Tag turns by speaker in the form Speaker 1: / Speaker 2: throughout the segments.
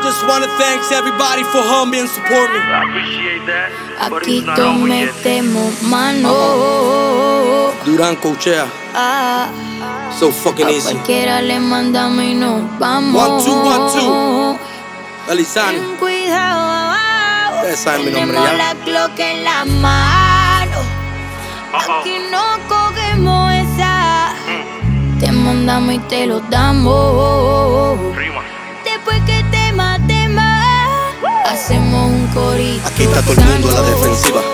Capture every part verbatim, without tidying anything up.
Speaker 1: just wanna thank everybody for helping and support me.
Speaker 2: I appreciate that.
Speaker 3: Aquí todos metemos mano.
Speaker 1: Durán coachea.
Speaker 3: Ah,
Speaker 1: So fucking
Speaker 3: a
Speaker 1: easy.
Speaker 3: cualquiera le mandamos y nos vamos.
Speaker 1: One, two, one, two. Alisani.
Speaker 3: Ten cuidado.
Speaker 1: Ustedes saben mi nombre
Speaker 3: Tenemos
Speaker 1: ya.
Speaker 3: la Glock en la mano. Aquí no cogemos esa. Te mandamos y te lo damos.
Speaker 2: Prima.
Speaker 3: Después que te matemos, hacemos un corito.
Speaker 1: Aquí está todo el mundo a la defensiva.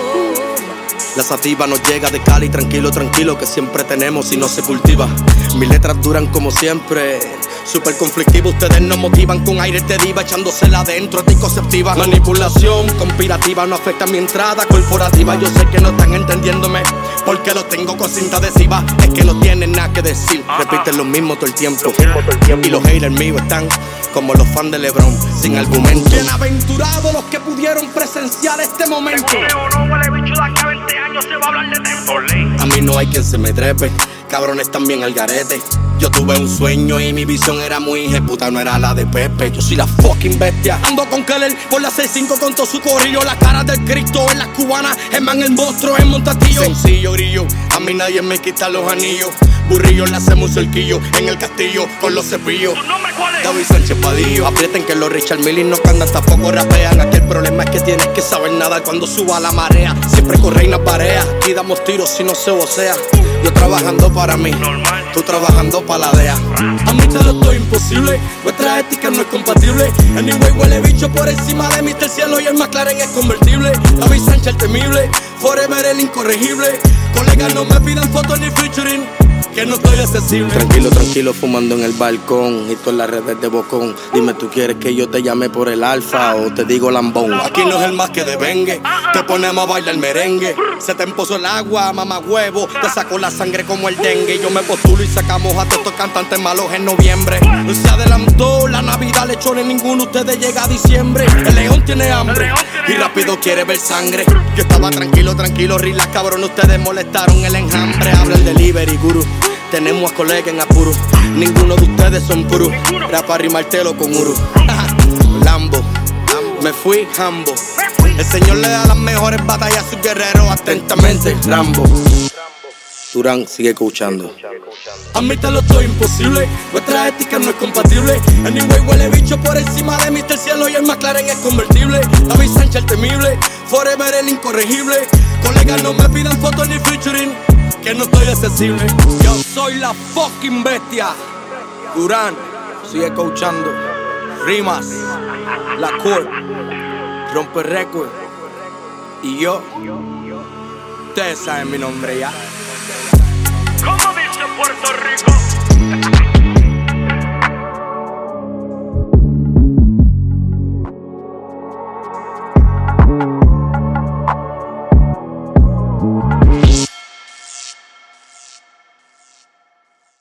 Speaker 1: La sativa nos llega de Cali, tranquilo, tranquilo, que siempre tenemos y no se cultiva. Mis letras duran como siempre, super conflictivo. Ustedes nos motivan con aire de diva, echándosela adentro, anticonceptiva. Manipulación conspirativa no afecta mi entrada corporativa. Yo sé que no están entendiéndome, porque lo tengo con cinta adhesiva. Es que no tienen nada que decir, repiten lo mismo todo el tiempo. Y los haters míos están como los fans de LeBron, sin argumento. Bienaventurados los que pudieron presenciar este momento.
Speaker 2: No huele bicho de acá a veinte años se va a hablar de tempo.
Speaker 1: A mí no hay quien se me trepe, cabrones también al garete. Yo tuve un sueño y mi visión era muy ejecuta, no era la de Pepe. Yo soy la fucking bestia. Ando con Keller por la seis cinco con todo su corrillo. La cara del Cristo en las cubanas, el man el monstruo en Montatillo. Sencillo grillo, a mí nadie me quita los anillos. Burrillo le hacemos un cerquillo en el castillo con los cepillos.
Speaker 2: ¿Tu nombre cuál es?
Speaker 1: David Sánchez Padillo. Aprieten que los Richard Mille no cantan, tampoco rapean. Aquí el problema es que tienes que saber nadar cuando suba la marea. Siempre con reina pareja, aquí damos tiros si no se vocea. Yo trabajando para mí,
Speaker 2: Normal.
Speaker 1: tú trabajando para la D E A. A mí te lo estoy imposible, nuestra ética no es compatible. Anyway huele bicho por encima de mí el cielo y el McLaren es convertible. David Sánchez el temible, forever el incorregible. Colegas no me pidan fotos ni featuring, que no estoy accesible. Tranquilo, tranquilo, fumando en el balcón y todas las redes de bocón. Dime, ¿tú quieres que yo te llame por el alfa o te digo lambón? Aquí no es el más que devengue, te ponemos a bailar merengue. Se te empozó el agua, mamá huevo, te sacó la sangre como el dengue. Yo me postulo y sacamos a todos estos cantantes malos en noviembre. Se adelantó la Navidad, lechones, ninguno de ustedes llega a diciembre. El león tiene hambre y rápido quiere ver sangre. Yo estaba tranquilo, tranquilo, relax, cabrón, ustedes molestaron el enjambre. Habla el delivery, guru. Tenemos a colegas en apuro, ninguno de ustedes son puros. Era para rimártelo con Uru. Lambo, me fui Hambo. El Señor le da las mejores batallas a sus guerreros, atentamente Rambo. Durán sigue escuchando. Admítelo, esto es imposible, nuestra ética no es compatible. Anyway huele bicho por encima de mí el cielo y el McLaren es convertible. David Sánchez el temible, forever el incorregible. Colegas no me pidan fotos ni featuring, que no estoy accesible. Yo soy la fucking bestia. Durán sigue escuchando. Rimas, la Court, rompe récord. Y yo, ustedes saben mi nombre ya.
Speaker 2: ¿Cómo dice Puerto Rico?